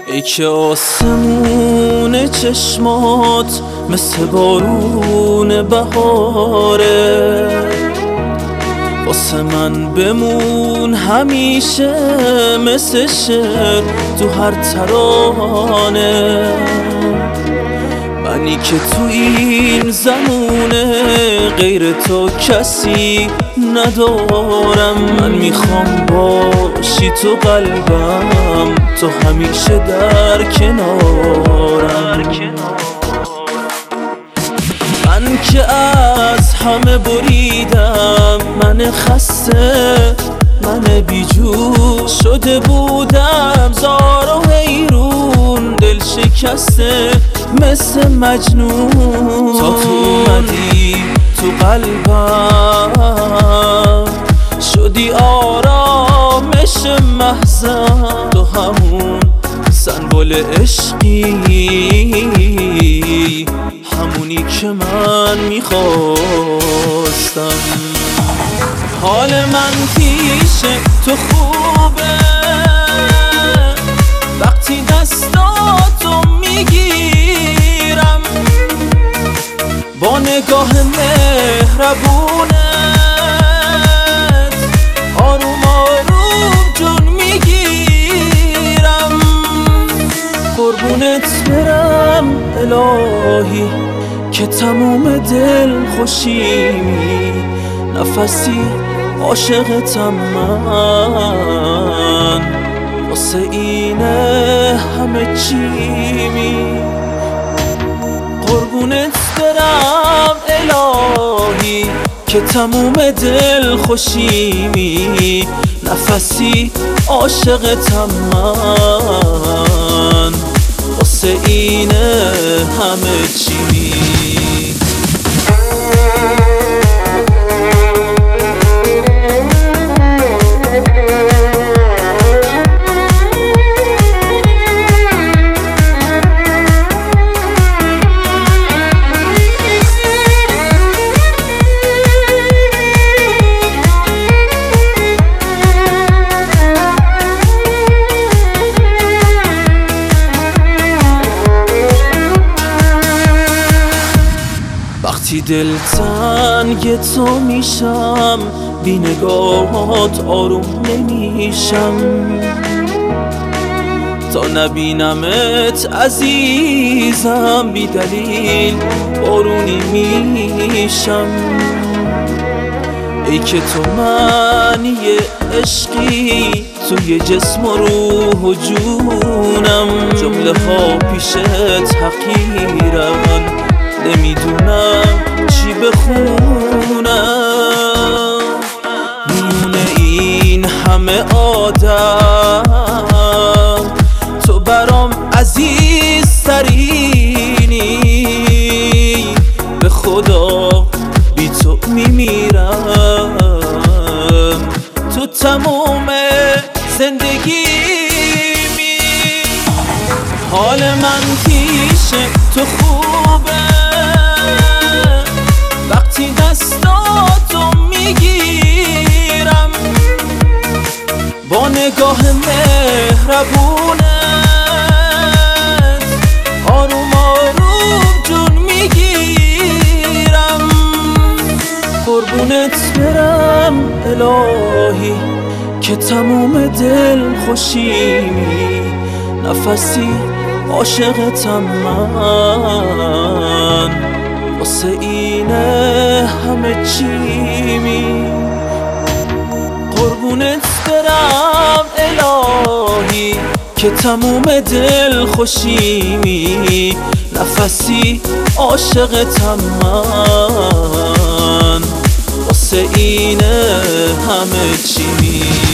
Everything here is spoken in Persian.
ای که آسمون چشمات مثل بارون بهاره، واسه من بمون همیشه مثل شعر تو هر ترانه. منی که تو این زمونه غیر تو کسی ندارم. من میخوام باشی تو قلبم، تو همیشه در کنارم. من که از همه بریدم، من خسته، من بیجون شده بودم، زار و حیرون، دل شکسته مثل مجنون. تا تو اومدی تو قلبم، شدی آرامش محضم. تو همون سنبل عشقی، همونی که من میخواستم. حال من پیش تو خوبه وقتی دستاتو میگیرم، با نگاه مهربونت آروم آروم جون میگیرم. قربونت برم الهی که تموم دل خوشیمی، نفسی عاشقتم من، واسه اینه همه چیمی. قربونت برم الهی که تموم دل خوشیمی، نفسی عاشقتم من، واسه اینه همه چیمی. وقتی دلتنگ تو میشم، بی نگاهات آروم نمیشم. تا نبینمت عزیزم، بی دلیل بارونی میشم. ای که تو معنی عشقی توی جسم و روح و جونم. جمله ها پیشت حقیرن، نمیدونم چی بخونم. میونه این همه آدم، تو برام عزیزترینی. به خدا بی تو میمیرم، تو تموم زندگیمی. حال من پیش تو خوبه وقتی دستاتو میگیرم، با نگاه مهربونت آروم آروم جون میگیرم. قربونت برم الهی که تموم دل خوشیمی، نفسی عاشقتم من، واسه اینه همه چیمی. قربونت برم الهی که تموم دل خوشیمی، نفسی عاشقتم من، واسه اینه همه چیمی.